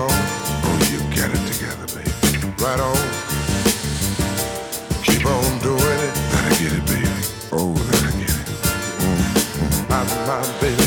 on. Oh, you get it together, baby. Right on. Keep on doing it. That I get it, baby. Oh, that I get it. My baby.